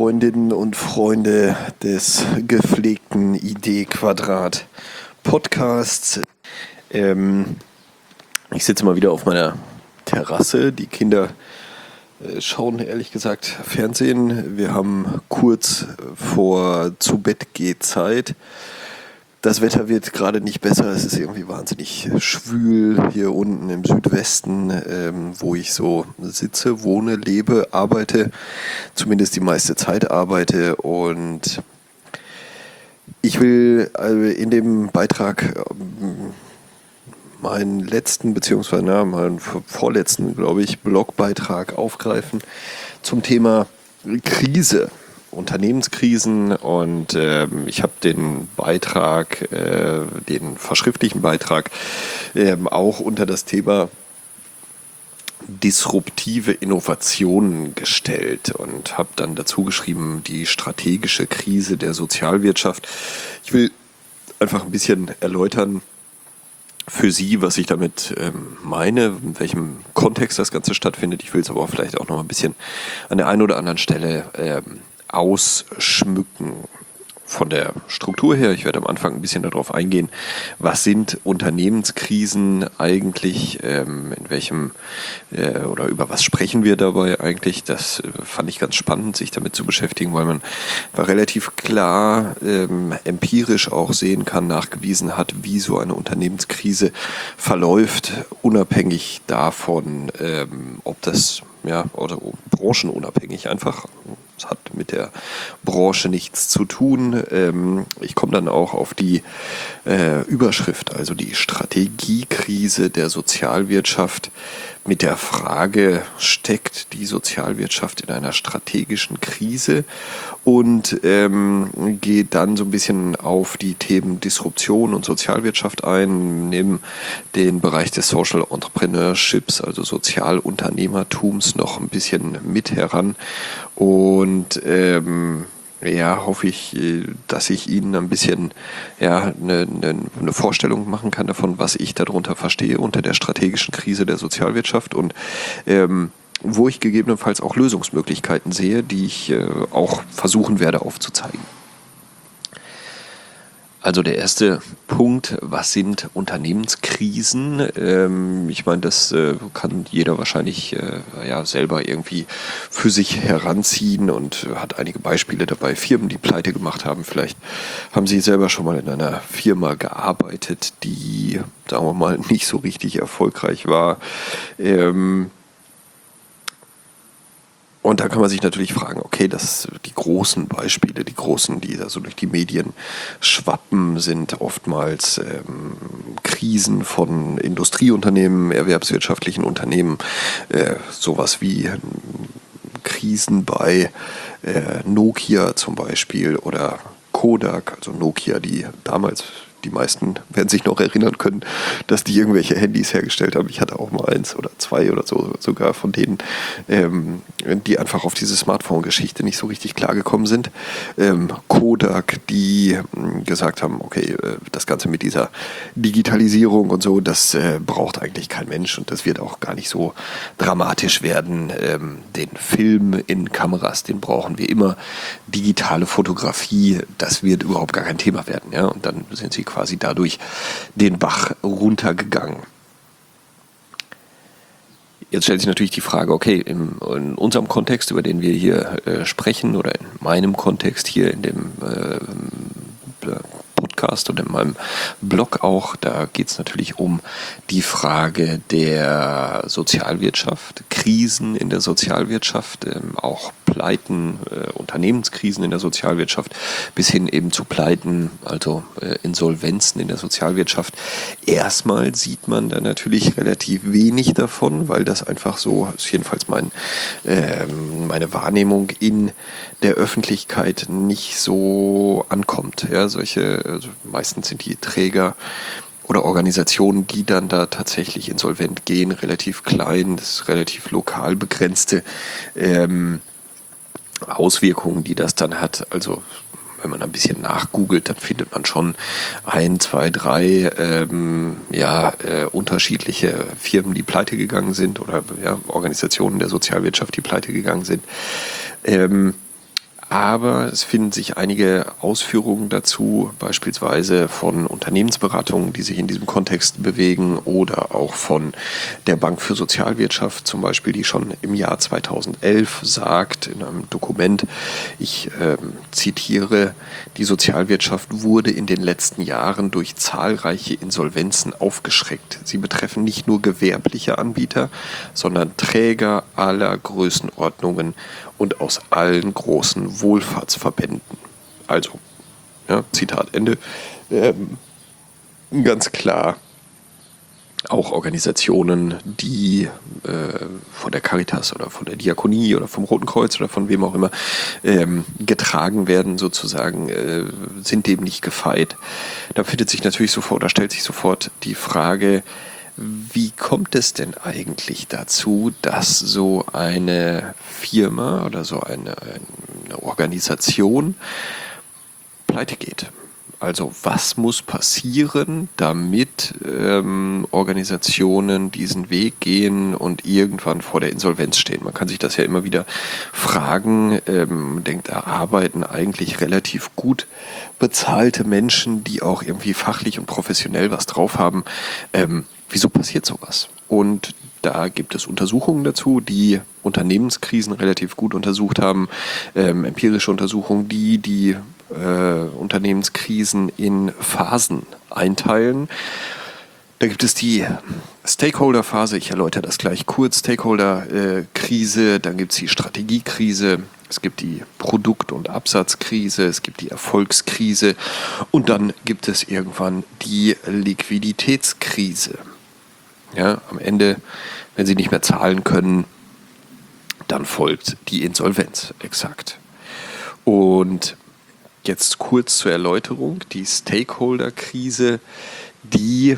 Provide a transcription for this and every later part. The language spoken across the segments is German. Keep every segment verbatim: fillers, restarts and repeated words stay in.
Freundinnen und Freunde des gepflegten Idee-Quadrat-Podcasts. Ähm, ich sitze mal wieder auf meiner Terrasse. Die Kinder äh, schauen ehrlich gesagt Fernsehen. Wir haben kurz vor Zu-Bett-Geh-Zeit. Das Wetter wird gerade nicht besser, es ist irgendwie wahnsinnig schwül hier unten im Südwesten, ähm, wo ich so sitze, wohne, lebe, arbeite, zumindest die meiste Zeit arbeite. Und ich will also in dem Beitrag ähm, meinen letzten, beziehungsweise na, meinen vorletzten, glaube ich, Blogbeitrag aufgreifen zum Thema Krise. Unternehmenskrisen, und ähm, ich habe den Beitrag, äh, den verschriftlichen Beitrag ähm, auch unter das Thema disruptive Innovationen gestellt und habe dann dazu geschrieben, die strategische Krise der Sozialwirtschaft. Ich will einfach ein bisschen erläutern für Sie, was ich damit ähm, meine, in welchem Kontext das Ganze stattfindet. Ich will es aber auch vielleicht auch noch ein bisschen an der einen oder anderen Stelle ähm, ausschmücken von der Struktur her. Ich werde am Anfang ein bisschen darauf eingehen, was sind Unternehmenskrisen eigentlich, ähm, in welchem äh, oder über was sprechen wir dabei eigentlich. Das äh, fand ich ganz spannend, sich damit zu beschäftigen, weil man relativ klar ähm, empirisch auch sehen kann, nachgewiesen hat, wie so eine Unternehmenskrise verläuft, unabhängig davon, ähm, ob das ja, oder branchenunabhängig einfach. Es hat mit der Branche nichts zu tun. Ähm, ich komme dann auch auf die äh, Überschrift, also die Strategiekrise der Sozialwirtschaft, mit der Frage, steckt die Sozialwirtschaft in einer strategischen Krise, und ähm, gehe dann so ein bisschen auf die Themen Disruption und Sozialwirtschaft ein, nehme den Bereich des Social Entrepreneurships, also Sozialunternehmertums, noch ein bisschen mit heran, und ähm, ja, hoffe ich, dass ich Ihnen ein bisschen ja, eine, eine, eine Vorstellung machen kann davon, was ich darunter verstehe unter der strategischen Krise der Sozialwirtschaft, und ähm, wo ich gegebenenfalls auch Lösungsmöglichkeiten sehe, die ich äh, auch versuchen werde aufzuzeigen. Also der erste Punkt, was sind Unternehmenskrisen? Ähm, ich meine, das äh, kann jeder wahrscheinlich äh, ja, selber irgendwie für sich heranziehen und hat einige Beispiele dabei. Firmen, die pleite gemacht haben. Vielleicht haben Sie selber schon mal in einer Firma gearbeitet, die, sagen wir mal, nicht so richtig erfolgreich war. Ähm, Und da kann man sich natürlich fragen, okay, das, die großen Beispiele, die großen, die da so durch die Medien schwappen, sind oftmals ähm, Krisen von Industrieunternehmen, erwerbswirtschaftlichen Unternehmen, äh, sowas wie äh, Krisen bei äh, Nokia zum Beispiel oder Kodak, also Nokia, die damals, die meisten werden sich noch erinnern können, dass die irgendwelche Handys hergestellt haben. Ich hatte auch mal eins oder zwei oder so sogar von denen, ähm, die einfach auf diese Smartphone-Geschichte nicht so richtig klargekommen sind. Ähm, Kodak, die ähm, gesagt haben, okay, äh, das Ganze mit dieser Digitalisierung und so, das äh, braucht eigentlich kein Mensch, und das wird auch gar nicht so dramatisch werden. Ähm, den Film in Kameras, den brauchen wir immer. Digitale Fotografie, das wird überhaupt gar kein Thema werden. Ja? Und dann sind sie quasi dadurch den Bach runtergegangen. Jetzt stellt sich natürlich die Frage, okay, im, in unserem Kontext, über den wir hier äh, sprechen, oder in meinem Kontext hier in dem äh, Podcast und in meinem Blog auch, da geht es natürlich um die Frage der Sozialwirtschaft, Krisen in der Sozialwirtschaft, ähm, auch Pleiten, äh, Unternehmenskrisen in der Sozialwirtschaft, bis hin eben zu Pleiten, also äh, Insolvenzen in der Sozialwirtschaft. Erstmal sieht man da natürlich relativ wenig davon, weil das einfach so, ist jedenfalls mein, äh, meine Wahrnehmung, in der Öffentlichkeit nicht so ankommt. Ja, solche, also meistens sind die Träger oder Organisationen, die dann da tatsächlich insolvent gehen, relativ klein, das ist relativ lokal begrenzte ähm, Auswirkungen, die das dann hat. Also wenn man ein bisschen nachgoogelt, dann findet man schon ein, zwei, drei ähm, ja, äh, unterschiedliche Firmen, die pleite gegangen sind, oder ja, Organisationen der Sozialwirtschaft, die pleite gegangen sind. Ähm, Aber es finden sich einige Ausführungen dazu, beispielsweise von Unternehmensberatungen, die sich in diesem Kontext bewegen, oder auch von der Bank für Sozialwirtschaft zum Beispiel, die schon im Jahr zweitausendelf sagt in einem Dokument, ich äh, zitiere, die Sozialwirtschaft wurde in den letzten Jahren durch zahlreiche Insolvenzen aufgeschreckt. Sie betreffen nicht nur gewerbliche Anbieter, sondern Träger aller Größenordnungen und aus allen großen Wohlfahrtsverbänden. Also, ja, Zitat Ende, ähm, ganz klar auch Organisationen, die äh, von der Caritas oder von der Diakonie oder vom Roten Kreuz oder von wem auch immer ähm, getragen werden, sozusagen, äh, sind dem nicht gefeit. Da findet sich natürlich sofort, da stellt sich sofort die Frage, wie kommt es denn eigentlich dazu, dass so eine Firma oder so eine, eine Organisation pleite geht? Also was muss passieren, damit ähm, Organisationen diesen Weg gehen und irgendwann vor der Insolvenz stehen? Man kann sich das ja immer wieder fragen. Ähm, denkt, da arbeiten eigentlich relativ gut bezahlte Menschen, die auch irgendwie fachlich und professionell was drauf haben. Ähm, wieso passiert sowas? Und da gibt es Untersuchungen dazu, die Unternehmenskrisen relativ gut untersucht haben, ähm, empirische Untersuchungen, die die äh, Unternehmenskrisen in Phasen einteilen. Da gibt es die Stakeholder-Phase, ich erläutere das gleich kurz, Stakeholder-Krise, dann gibt es die Strategiekrise, es gibt die Produkt- und Absatzkrise, es gibt die Erfolgskrise und dann gibt es irgendwann die Liquiditätskrise. Ja, am Ende, wenn sie nicht mehr zahlen können, dann folgt die Insolvenz, exakt. Und jetzt kurz zur Erläuterung, die Stakeholder-Krise, die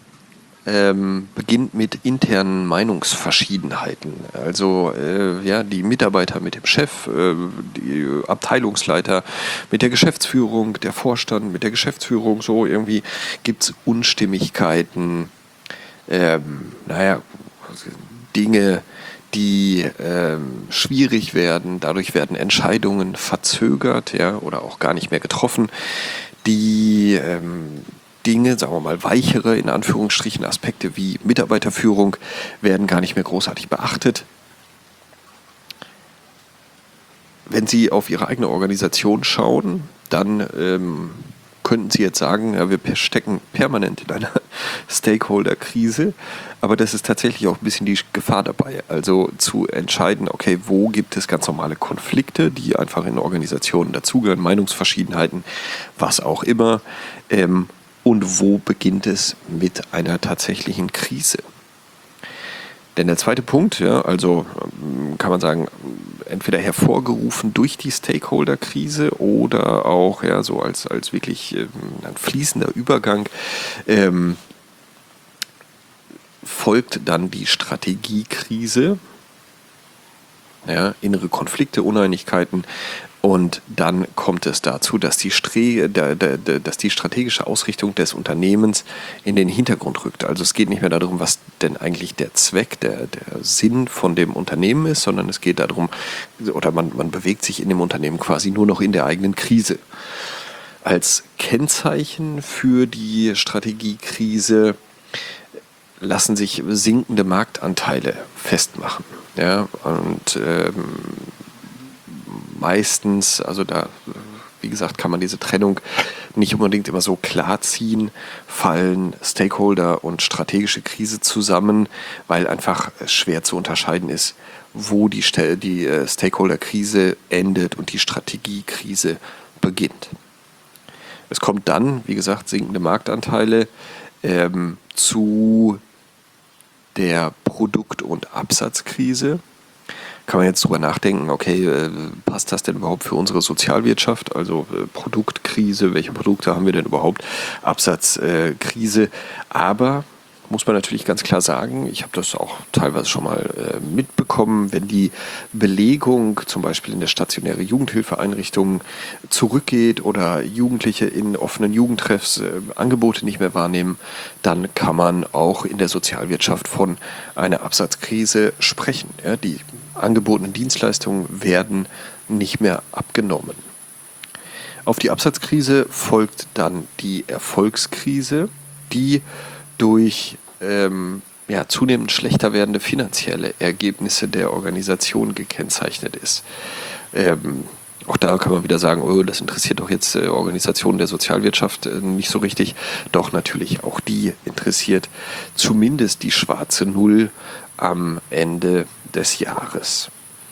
ähm, beginnt mit internen Meinungsverschiedenheiten. Also äh, ja, die Mitarbeiter mit dem Chef, äh, die Abteilungsleiter mit der Geschäftsführung, der Vorstand mit der Geschäftsführung, so irgendwie gibt es Unstimmigkeiten, ähm, naja, Dinge, die ähm, schwierig werden. Dadurch werden Entscheidungen verzögert, ja, oder auch gar nicht mehr getroffen. Die ähm, Dinge, sagen wir mal weichere, in Anführungsstrichen, Aspekte wie Mitarbeiterführung werden gar nicht mehr großartig beachtet. Wenn Sie auf Ihre eigene Organisation schauen, dann ähm, könnten Sie jetzt sagen, ja, wir stecken permanent in einer Stakeholder-Krise, aber das ist tatsächlich auch ein bisschen die Gefahr dabei. Also zu entscheiden, okay, wo gibt es ganz normale Konflikte, die einfach in Organisationen dazugehören, Meinungsverschiedenheiten, was auch immer, ähm, und wo beginnt es mit einer tatsächlichen Krise? Denn der zweite Punkt, ja, also kann man sagen, entweder hervorgerufen durch die Stakeholder-Krise oder auch ja, so als, als wirklich ähm, ein fließender Übergang, ähm, folgt dann die Strategiekrise, ja, innere Konflikte, Uneinigkeiten, und dann kommt es dazu, dass die, Stre- der, der, der, dass die strategische Ausrichtung des Unternehmens in den Hintergrund rückt. Also es geht nicht mehr darum, was denn eigentlich der Zweck, der, der Sinn von dem Unternehmen ist, sondern es geht darum, oder man, man bewegt sich in dem Unternehmen quasi nur noch in der eigenen Krise. Als Kennzeichen für die Strategiekrise lassen sich sinkende Marktanteile festmachen. Ja, und ähm, meistens, also da, wie gesagt, kann man diese Trennung nicht unbedingt immer so klar ziehen, fallen Stakeholder und strategische Krise zusammen, weil einfach schwer zu unterscheiden ist, wo die, die Stakeholder-Krise endet und die Strategiekrise beginnt. Es kommt dann, wie gesagt, sinkende Marktanteile ähm, zu der Produkt- und Absatzkrise. Kann man jetzt drüber nachdenken, okay, äh, passt das denn überhaupt für unsere Sozialwirtschaft? Also äh, Produktkrise, welche Produkte haben wir denn überhaupt? Absatzkrise. Äh, Aber muss man natürlich ganz klar sagen, ich habe das auch teilweise schon mal äh, mitbekommen, kommen, wenn die Belegung zum Beispiel in der stationäre Jugendhilfeeinrichtungen zurückgeht oder Jugendliche in offenen Jugendtreffs äh, Angebote nicht mehr wahrnehmen, dann kann man auch in der Sozialwirtschaft von einer Absatzkrise sprechen. Ja, die angebotenen Dienstleistungen werden nicht mehr abgenommen. Auf die Absatzkrise folgt dann die Erfolgskrise, die durch ähm, ja, zunehmend schlechter werdende finanzielle Ergebnisse der Organisation gekennzeichnet ist. Ähm, auch da kann man wieder sagen, oh, das interessiert doch jetzt äh, Organisationen der Sozialwirtschaft äh, nicht so richtig. Doch natürlich auch die interessiert zumindest die schwarze Null am Ende des Jahres.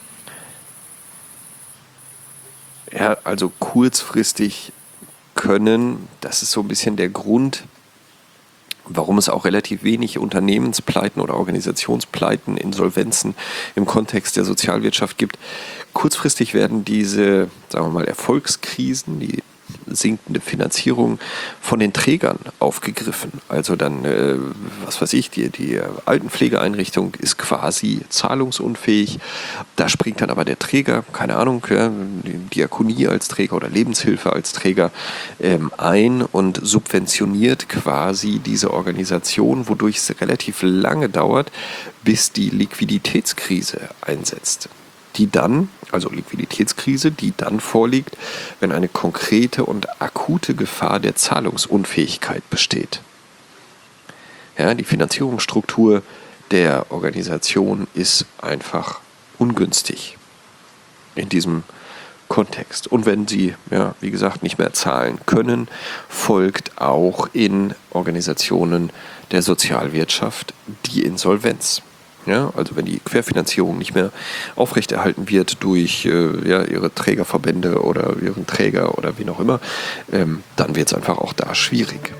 Ja, also kurzfristig können, das ist so ein bisschen der Grund, warum es auch relativ wenig Unternehmenspleiten oder Organisationspleiten, Insolvenzen im Kontext der Sozialwirtschaft gibt. Kurzfristig werden diese, sagen wir mal, Erfolgskrisen, die sinkende Finanzierung von den Trägern aufgegriffen. Also dann, äh, was weiß ich, die, die Altenpflegeeinrichtung ist quasi zahlungsunfähig. Da springt dann aber der Träger, keine Ahnung, ja, die Diakonie als Träger oder Lebenshilfe als Träger ähm, ein und subventioniert quasi diese Organisation, wodurch es relativ lange dauert, bis die Liquiditätskrise einsetzt. Die dann, also Liquiditätskrise, die dann vorliegt, wenn eine konkrete und akute Gefahr der Zahlungsunfähigkeit besteht. Ja, die Finanzierungsstruktur der Organisation ist einfach ungünstig in diesem Kontext. Und wenn sie, ja, wie gesagt, nicht mehr zahlen können, folgt auch in Organisationen der Sozialwirtschaft die Insolvenz. Ja, also wenn die Querfinanzierung nicht mehr aufrechterhalten wird durch äh, ja, ihre Trägerverbände oder ihren Träger oder wen auch immer, ähm, dann wird es einfach auch da schwierig.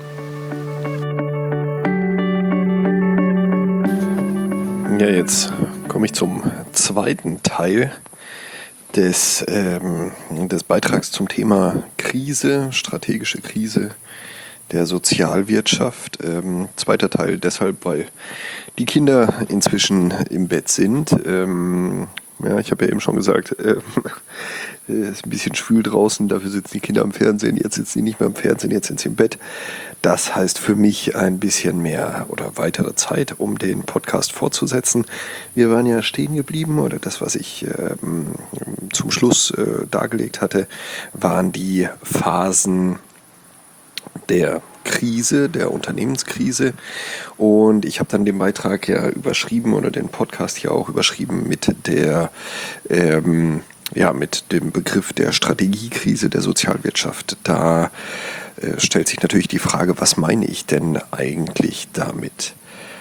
Ja, jetzt komme ich zum zweiten Teil des, ähm, des Beitrags zum Thema Krise, strategische Krise der Sozialwirtschaft. Ähm, zweiter Teil deshalb, weil die Kinder inzwischen im Bett sind. Ähm, ja, ich habe ja eben schon gesagt, äh, es ist ein bisschen schwül draußen, dafür sitzen die Kinder am Fernsehen, jetzt sitzen die nicht mehr am Fernsehen, jetzt sind sie im Bett. Das heißt für mich ein bisschen mehr oder weitere Zeit, um den Podcast fortzusetzen. Wir waren ja stehen geblieben, oder das, was ich ähm, zum Schluss äh, dargelegt hatte, waren die Phasen der Krise, der Unternehmenskrise. Und ich habe dann den Beitrag ja überschrieben oder den Podcast hier auch überschrieben mit der ähm, ja, mit dem Begriff der Strategiekrise der Sozialwirtschaft. Da äh, stellt sich natürlich die Frage, was meine ich denn eigentlich damit?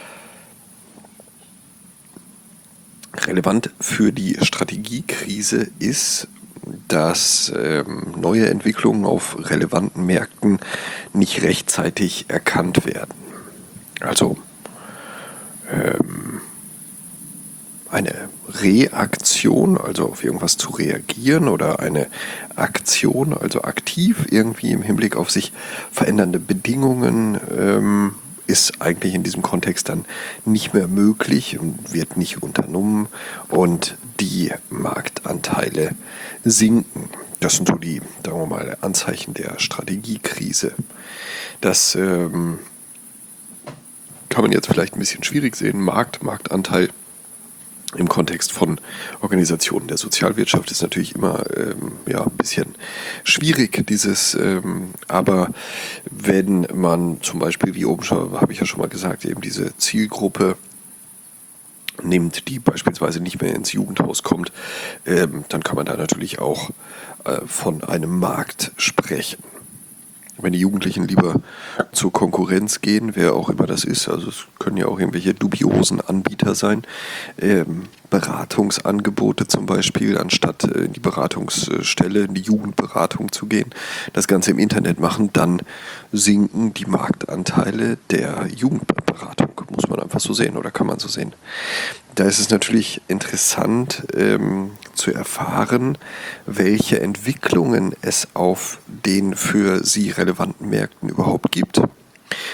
Relevant für die Strategiekrise ist, dass ähm, neue Entwicklungen auf relevanten Märkten nicht rechtzeitig erkannt werden. Also ähm, eine Reaktion, also auf irgendwas zu reagieren, oder eine Aktion, also aktiv irgendwie im Hinblick auf sich verändernde Bedingungen, ähm, ist eigentlich in diesem Kontext dann nicht mehr möglich und wird nicht unternommen, und die Marktanteile sinken. Das sind so die, sagen wir mal, Anzeichen der Strategiekrise. Das ähm, kann man jetzt vielleicht ein bisschen schwierig sehen. Markt, Marktanteil im Kontext von Organisationen der Sozialwirtschaft ist natürlich immer ähm, ja, ein bisschen schwierig, dieses, ähm, aber wenn man zum Beispiel, wie oben schon, habe ich ja schon mal gesagt, eben diese Zielgruppe nimmt, die beispielsweise nicht mehr ins Jugendhaus kommt, ähm, dann kann man da natürlich auch äh, von einem Markt sprechen. Wenn die Jugendlichen lieber zur Konkurrenz gehen, wer auch immer das ist, also es können ja auch irgendwelche dubiosen Anbieter sein, ähm, Beratungsangebote zum Beispiel, anstatt äh, in die Beratungsstelle, in die Jugendberatung zu gehen, das Ganze im Internet machen, dann sinken die Marktanteile der Jugendberatung, muss man einfach so sehen oder kann man so sehen. Da ist es natürlich interessant ähm, zu erfahren, welche Entwicklungen es auf den für sie relevanten Märkten überhaupt gibt.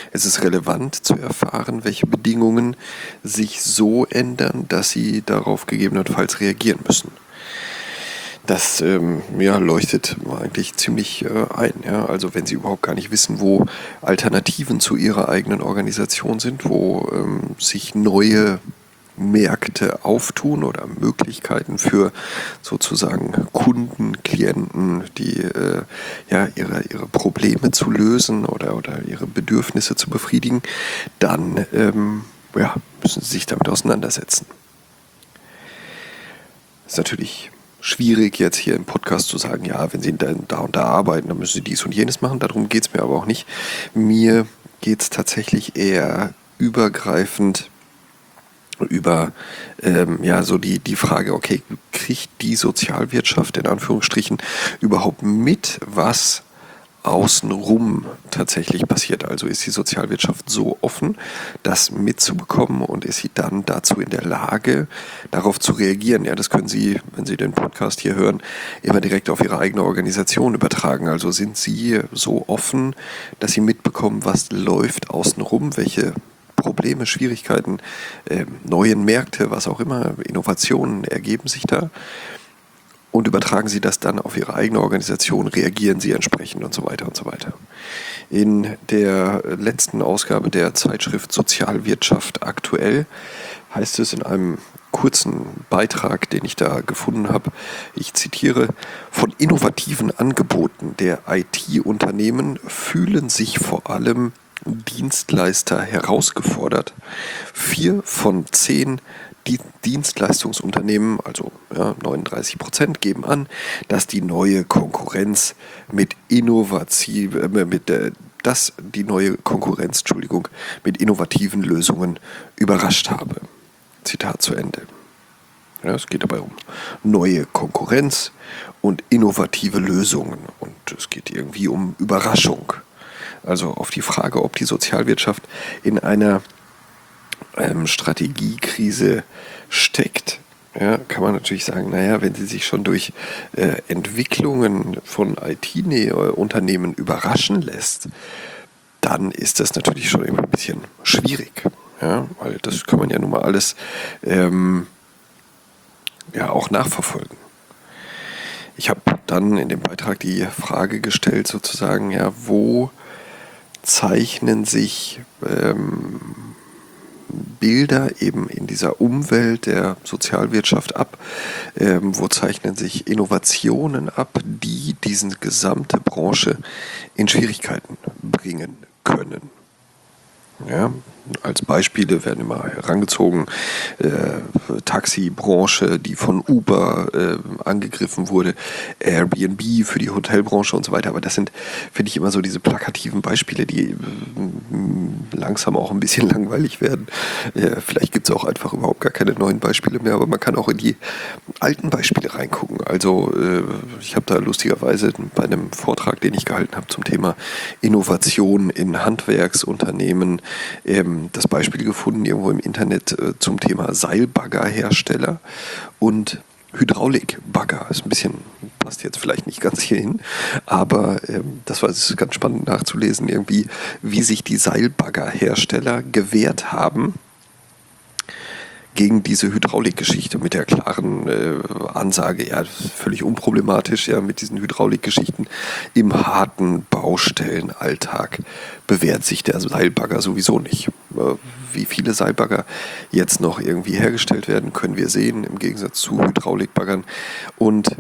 Es ist relevant zu erfahren, welche Bedingungen sich so ändern, dass sie darauf gegebenenfalls reagieren müssen. Das ähm, ja, leuchtet eigentlich ziemlich äh, ein. Ja? Also wenn Sie überhaupt gar nicht wissen, wo Alternativen zu Ihrer eigenen Organisation sind, wo ähm, sich neue Märkte auftun oder Möglichkeiten für sozusagen Kunden, Klienten, die äh, ja ihre, ihre Probleme zu lösen oder, oder ihre Bedürfnisse zu befriedigen, dann ähm, ja, müssen Sie sich damit auseinandersetzen. Das ist natürlich schwierig, jetzt hier im Podcast zu sagen, ja, wenn Sie da, da und da arbeiten, dann müssen Sie dies und jenes machen. Darum geht es mir aber auch nicht. Mir geht es tatsächlich eher übergreifend über ähm, ja, so die, die Frage, okay, kriegt die Sozialwirtschaft in Anführungsstrichen überhaupt mit, was außenrum tatsächlich passiert? Also ist die Sozialwirtschaft so offen, das mitzubekommen, und ist sie dann dazu in der Lage, darauf zu reagieren? Ja, das können Sie, wenn Sie den Podcast hier hören, immer direkt auf Ihre eigene Organisation übertragen. Also sind Sie so offen, dass Sie mitbekommen, was läuft außenrum, welche Probleme, Schwierigkeiten, äh, neuen Märkte, was auch immer, Innovationen ergeben sich da, und übertragen Sie das dann auf Ihre eigene Organisation, reagieren Sie entsprechend und so weiter und so weiter. In der letzten Ausgabe der Zeitschrift Sozialwirtschaft aktuell heißt es in einem kurzen Beitrag, den ich da gefunden habe, ich zitiere: Von innovativen Angeboten der I T-Unternehmen fühlen sich vor allem Dienstleister herausgefordert. Vier von zehn Dienstleistungsunternehmen, also ja, neununddreißig Prozent, geben an, dass die neue Konkurrenz mit innovativ, äh, mit äh, dass die neue Konkurrenz, Entschuldigung, mit innovativen Lösungen überrascht habe. Zitat zu Ende. Ja, es geht dabei um neue Konkurrenz und innovative Lösungen, und es geht irgendwie um Überraschung. Also auf die Frage, ob die Sozialwirtschaft in einer ähm, Strategiekrise steckt, ja, kann man natürlich sagen, naja, wenn sie sich schon durch äh, Entwicklungen von I T-Unternehmen überraschen lässt, dann ist das natürlich schon immer ein bisschen schwierig. Ja, weil das kann man ja nun mal alles ähm, ja auch nachverfolgen. Ich habe dann in dem Beitrag die Frage gestellt, sozusagen, ja, wo zeichnen sich ähm, Bilder eben in dieser Umwelt der Sozialwirtschaft ab, ähm, wo zeichnen sich Innovationen ab, die diese gesamte Branche in Schwierigkeiten bringen können. Ja, als Beispiele werden immer herangezogen, äh, Taxibranche, die von Uber äh, angegriffen wurde, Airbnb für die Hotelbranche und so weiter. Aber das sind, finde ich, immer so diese plakativen Beispiele, die äh, langsam auch ein bisschen langweilig werden. Äh, vielleicht gibt es auch einfach überhaupt gar keine neuen Beispiele mehr, aber man kann auch in die alten Beispiele reingucken. Also äh, ich habe da lustigerweise bei einem Vortrag, den ich gehalten habe zum Thema Innovation in Handwerksunternehmen, ähm, das Beispiel gefunden irgendwo im Internet äh, zum Thema Seilbaggerhersteller und Hydraulikbagger. Ist ein bisschen, passt jetzt vielleicht nicht ganz hierhin, aber ähm, das war es ganz spannend nachzulesen, irgendwie, wie sich die Seilbaggerhersteller gewehrt haben gegen diese Hydraulikgeschichte mit der klaren äh, Ansage, ja, völlig unproblematisch, ja, mit diesen Hydraulikgeschichten im harten Baustellenalltag bewährt sich der Seilbagger sowieso nicht. Äh, wie viele Seilbagger jetzt noch irgendwie hergestellt werden, können wir sehen, im Gegensatz zu Hydraulikbaggern. Und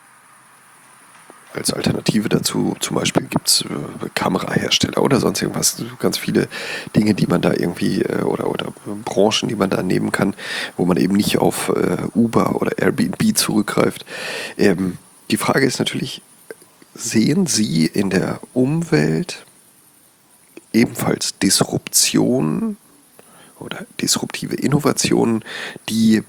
als Alternative dazu zum Beispiel gibt es äh, Kamerahersteller oder sonst irgendwas, ganz viele Dinge, die man da irgendwie äh, oder, oder Branchen, die man da nehmen kann, wo man eben nicht auf äh, Uber oder Airbnb zurückgreift. Ähm, die Frage ist natürlich, sehen Sie in der Umwelt ebenfalls Disruption oder disruptive Innovationen, die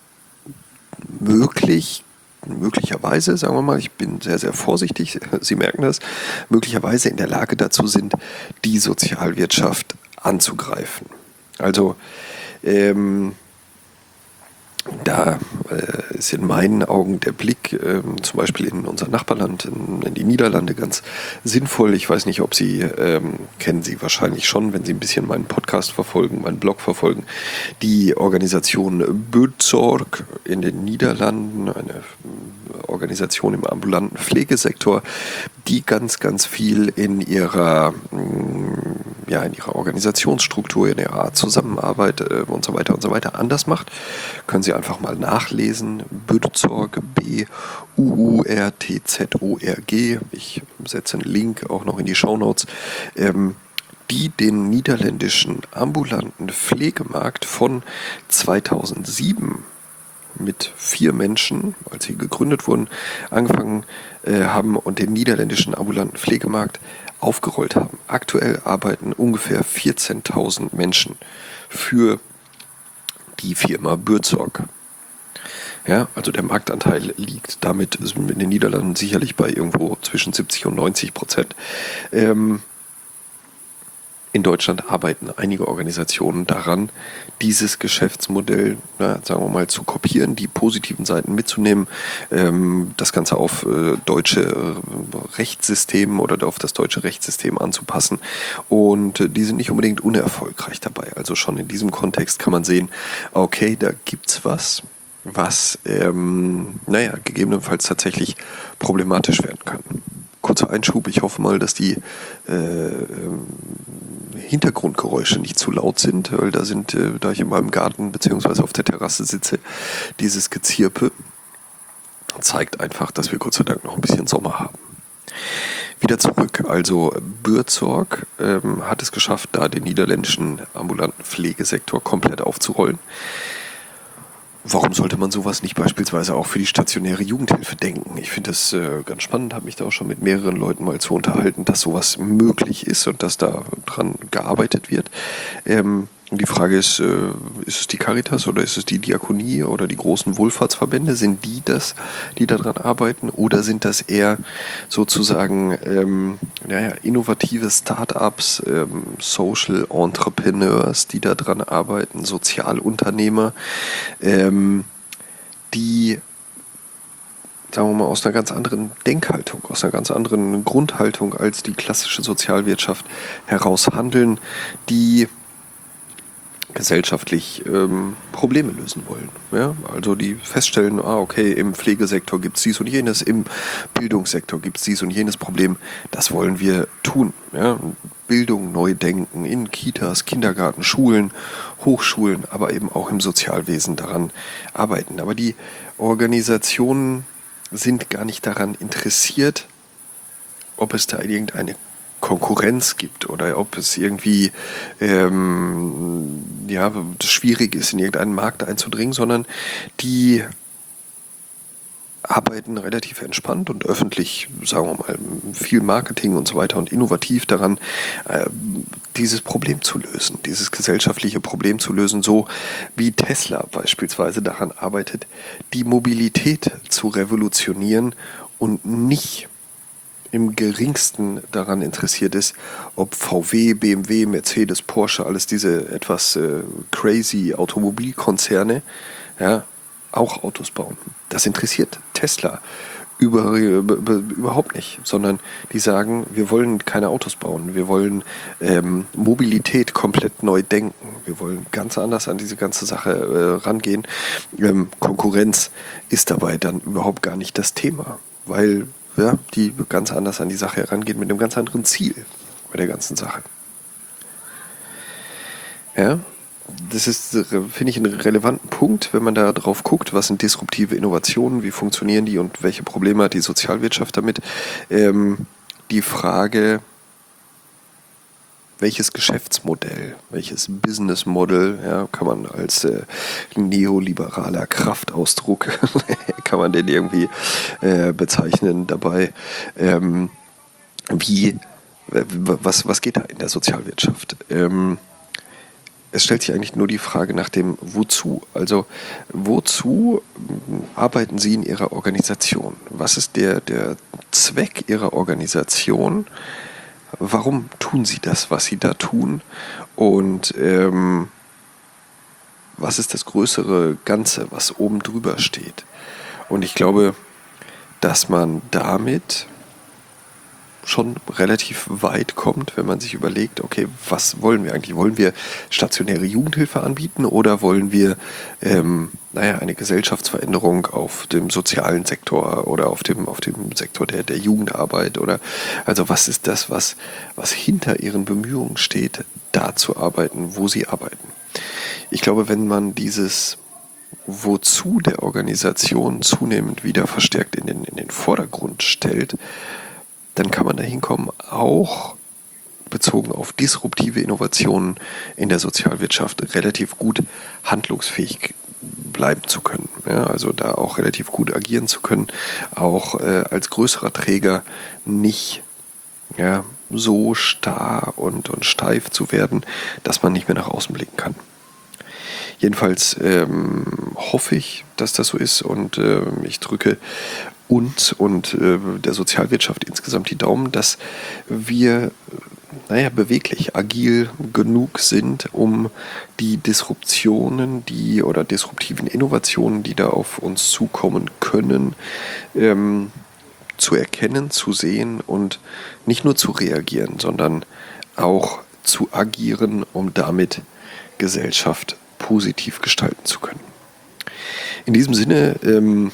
möglich möglicherweise, sagen wir mal, ich bin sehr, sehr vorsichtig, Sie merken das, möglicherweise in der Lage dazu sind, die Sozialwirtschaft anzugreifen. Also ähm, da äh, ist in meinen Augen der Blick ähm, zum Beispiel in unser Nachbarland, in, in die Niederlande, ganz sinnvoll. Ich weiß nicht, ob Sie, ähm, kennen Sie wahrscheinlich schon, wenn Sie ein bisschen meinen Podcast verfolgen, meinen Blog verfolgen, die Organisation Buurtzorg in den Niederlanden, eine Organisation im ambulanten Pflegesektor, die ganz, ganz viel in ihrer, ja, in ihrer Organisationsstruktur, in ihrer Art Zusammenarbeit äh, und so weiter und so weiter anders macht. Können Sie einfach mal nachlesen. Buurtzorg, B U U R T Z O R G. Ich setze einen Link auch noch in die Shownotes. Ähm, die den niederländischen ambulanten Pflegemarkt von zweitausendsieben mit vier Menschen, als sie gegründet wurden, angefangen äh, haben und den niederländischen ambulanten Pflegemarkt aufgerollt haben. Aktuell arbeiten ungefähr vierzehntausend Menschen für die Firma Buurtzorg. Ja, also der Marktanteil liegt damit in den Niederlanden sicherlich bei irgendwo zwischen siebzig und neunzig Prozent. Ähm, In Deutschland arbeiten einige Organisationen daran, dieses Geschäftsmodell, na, sagen wir mal, zu kopieren, die positiven Seiten mitzunehmen, ähm, das Ganze auf äh, deutsche äh, Rechtssysteme oder auf das deutsche Rechtssystem anzupassen. Und äh, die sind nicht unbedingt unerfolgreich dabei. Also schon in diesem Kontext kann man sehen, okay, da gibt's was, was, ähm, naja, gegebenenfalls tatsächlich problematisch werden kann. Kurzer Einschub, ich hoffe mal, dass die äh, Hintergrundgeräusche nicht zu laut sind, weil da sind, äh, da ich in meinem Garten bzw. auf der Terrasse sitze, dieses Gezirpe zeigt einfach, dass wir Gott sei Dank noch ein bisschen Sommer haben. Wieder zurück, also Buurtzorg ähm, hat es geschafft, da den niederländischen ambulanten Pflegesektor komplett aufzurollen. Warum sollte man sowas nicht beispielsweise auch für die stationäre Jugendhilfe denken? Ich finde das äh, ganz spannend, habe mich da auch schon mit mehreren Leuten mal zu unterhalten, dass sowas möglich ist und dass da dran gearbeitet wird. Ähm, die Frage ist, äh, ist es die Caritas oder ist es die Diakonie oder die großen Wohlfahrtsverbände? Sind die das, die daran arbeiten? Oder sind das eher sozusagen ähm, naja, innovative Start-ups, ähm, Social Entrepreneurs, die daran arbeiten, Sozialunternehmer, ähm, die, sagen wir mal, aus einer ganz anderen Denkhaltung, aus einer ganz anderen Grundhaltung als die klassische Sozialwirtschaft heraus handeln, die gesellschaftlich ähm, Probleme lösen wollen. Ja? Also die feststellen, ah okay, im Pflegesektor gibt es dies und jenes, im Bildungssektor gibt es dies und jenes Problem, das wollen wir tun. Ja? Bildung neu denken, in Kitas, Kindergarten, Schulen, Hochschulen, aber eben auch im Sozialwesen daran arbeiten. Aber die Organisationen sind gar nicht daran interessiert, ob es da irgendeine Konkurrenz gibt oder ob es irgendwie ähm, ja, schwierig ist, in irgendeinen Markt einzudringen, sondern die arbeiten relativ entspannt und öffentlich, sagen wir mal, viel Marketing und so weiter und innovativ daran, äh, dieses Problem zu lösen, dieses gesellschaftliche Problem zu lösen, so wie Tesla beispielsweise daran arbeitet, die Mobilität zu revolutionieren und nicht im geringsten daran interessiert ist, ob V W, B M W, Mercedes, Porsche, alles diese etwas äh, crazy Automobilkonzerne, ja, auch Autos bauen. Das interessiert Tesla über, über, überhaupt nicht, sondern die sagen, wir wollen keine Autos bauen, wir wollen ähm, Mobilität komplett neu denken, wir wollen ganz anders an diese ganze Sache äh, rangehen. Ähm, Konkurrenz ist dabei dann überhaupt gar nicht das Thema, weil ja, die ganz anders an die Sache herangehen, mit einem ganz anderen Ziel bei der ganzen Sache. Ja, das ist, finde ich, einen relevanten Punkt, wenn man da drauf guckt, was sind disruptive Innovationen, wie funktionieren die und welche Probleme hat die Sozialwirtschaft damit. Ähm, die Frage, welches Geschäftsmodell, welches Business Model, ja, kann man als äh, neoliberaler Kraftausdruck, kann man den irgendwie äh, bezeichnen dabei, ähm, wie, äh, was, was geht da in der Sozialwirtschaft? Ähm, es stellt sich eigentlich nur die Frage nach dem Wozu. Also wozu arbeiten Sie in Ihrer Organisation? Was ist der, der Zweck Ihrer Organisation? Warum tun Sie das, was Sie da tun? Und ähm, was ist das größere Ganze, was oben drüber steht. Und ich glaube, dass man damit schon relativ weit kommt, wenn man sich überlegt, okay, was wollen wir eigentlich? Wollen wir stationäre Jugendhilfe anbieten oder wollen wir ähm, naja, eine Gesellschaftsveränderung auf dem sozialen Sektor oder auf dem, auf dem Sektor der, der Jugendarbeit? Oder also was ist das, was, was hinter ihren Bemühungen steht, da zu arbeiten, wo sie arbeiten? Ich glaube, wenn man dieses Wozu der Organisation zunehmend wieder verstärkt in den, in den Vordergrund stellt, dann kann man dahin kommen, auch bezogen auf disruptive Innovationen in der Sozialwirtschaft relativ gut handlungsfähig bleiben zu können. Ja, also da auch relativ gut agieren zu können, auch äh, als größerer Träger nicht ja, so starr und, und steif zu werden, dass man nicht mehr nach außen blicken kann. Jedenfalls ähm, hoffe ich, dass das so ist und äh, ich drücke uns und äh, der Sozialwirtschaft insgesamt die Daumen, dass wir naja, beweglich, agil genug sind, um die Disruptionen, die oder disruptiven Innovationen, die da auf uns zukommen können, ähm, zu erkennen, zu sehen und nicht nur zu reagieren, sondern auch zu agieren, um damit Gesellschaft positiv gestalten zu können. In diesem Sinne ähm,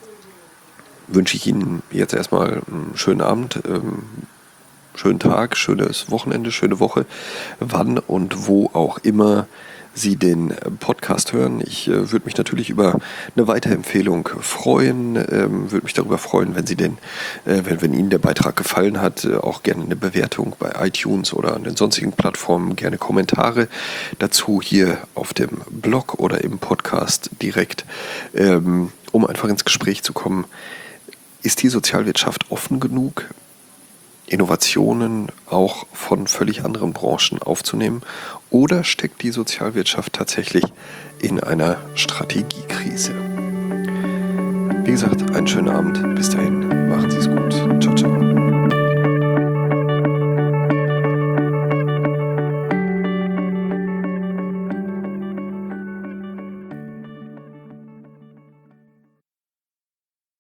wünsche ich Ihnen jetzt erstmal einen schönen Abend, ähm, schönen Tag, schönes Wochenende, schöne Woche, wann und wo auch immer Sie den Podcast hören. Ich äh, würde mich natürlich über eine Weiterempfehlung freuen, ähm, würde mich darüber freuen, wenn Sie den, äh, wenn, wenn Ihnen der Beitrag gefallen hat, äh, auch gerne eine Bewertung bei iTunes oder an den sonstigen Plattformen, gerne Kommentare dazu hier auf dem Blog oder im Podcast direkt, ähm, um einfach ins Gespräch zu kommen. Ist die Sozialwirtschaft offen genug, Innovationen auch von völlig anderen Branchen aufzunehmen? Oder steckt die Sozialwirtschaft tatsächlich in einer Strategiekrise? Wie gesagt, einen schönen Abend. Bis dahin, machen Sie es gut. Ciao, ciao.